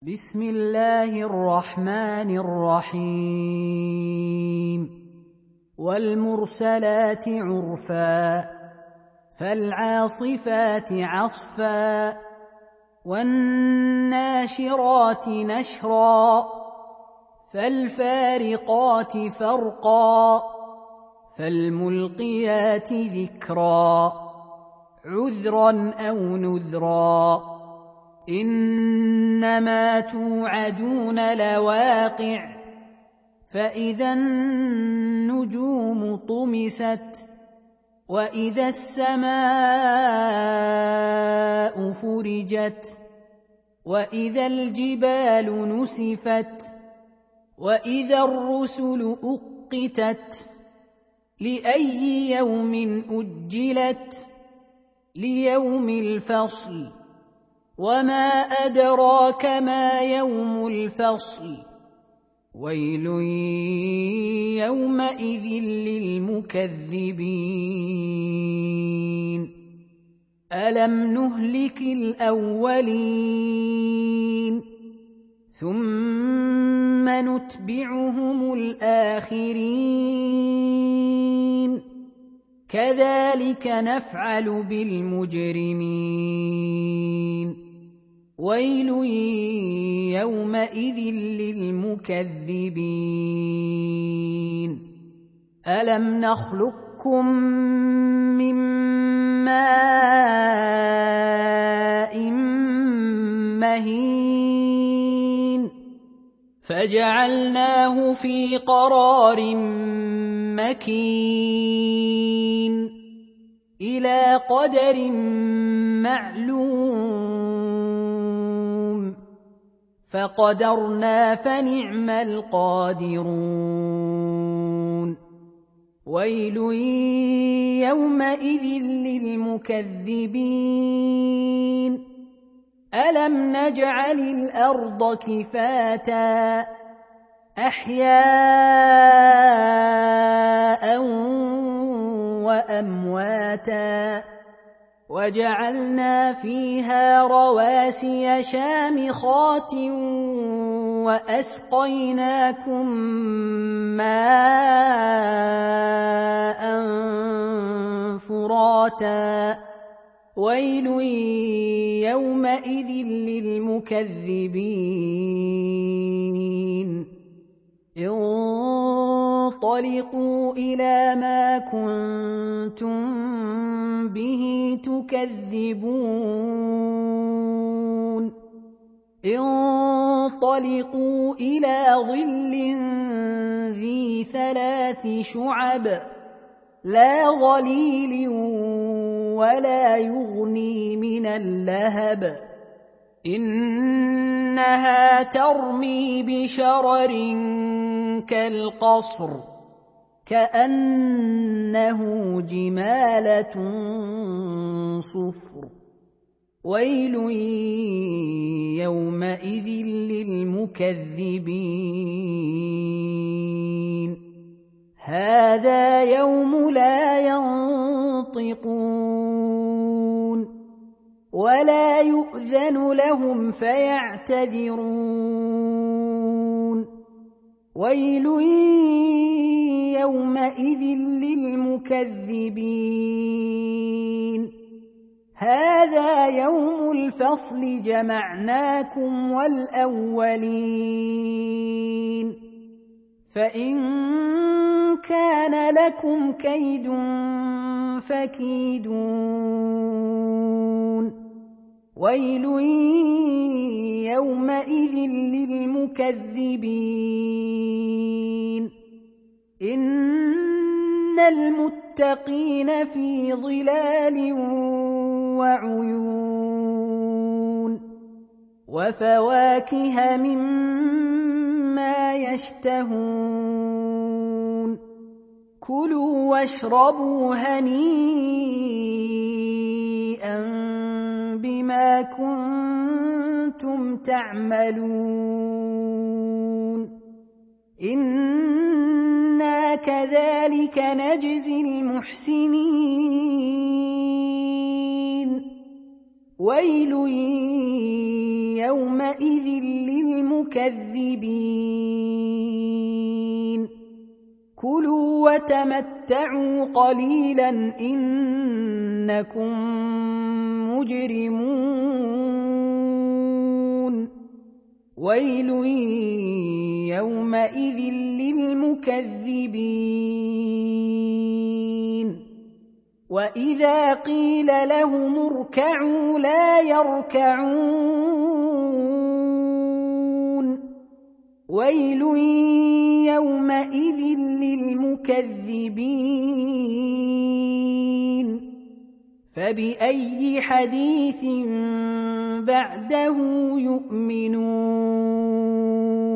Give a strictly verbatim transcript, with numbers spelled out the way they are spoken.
بسم الله الرحمن الرحيم والمرسلات عرفا فالعاصفات عصفا والناشرات نشرا فالفارقات فرقا فالملقيات ذكرا عذرا أو نذرا إنما توعدون لواقع فإذا النجوم طمست وإذا السماء فرجت وإذا الجبال نسفت وإذا الرسل أقتت لأي يوم أجلت ليوم الفصل وما أدراك ما يوم الفصل ويل يومئذ للمكذبين ألم نهلك الأولين ثم نتبعهم الآخرين كذلك نفعل بالمجرمين ويل يومئذ للمكذبين ألم نخلقكم من ماء مهين فجعلناه في قرار مكين إلى قدر معلوم فقدرنا فنعم القادرون ويل يومئذ للمكذبين ألم نجعل الأرض كفاتا أحياء وأمواتا وجعلنا فيها رواسي شامخات وأسقيناكم ماء فراتا ويل يومئذ للمكذبين انطلقوا إلى ما كنتم به تكذبون انطلقوا إلى ظل ذي ثلاث شعب لا ظليل ولا يغني من اللهب إنها ترمي بشرر كالقصر كأنه جمالة صفر ويل يومئذ للمكذبين هذا يوم لا ينطقون ولا يؤذن لهم فيعتذرون ويل يومئذ للمكذبين هذا يوم الفصل جمعناكم والأولين فإن كان لكم كيد فكيدون ويل يومئذ للمكذبين إن المتقين في ظلال وعيون وفواكه مما يشتهون كلوا واشربوا هنيئا بما كنتم تعملون إنا كذلك نجزي المحسنين ويل يوم يومئذ للمكذبين كلوا وتمتعوا قليلا إنكم مجرمون ويل يومئذ للمكذبين وإذا قيل لهم اركعوا لا يركعون ويل يومئذ للمكذبين فبأي حديث بعده يؤمنون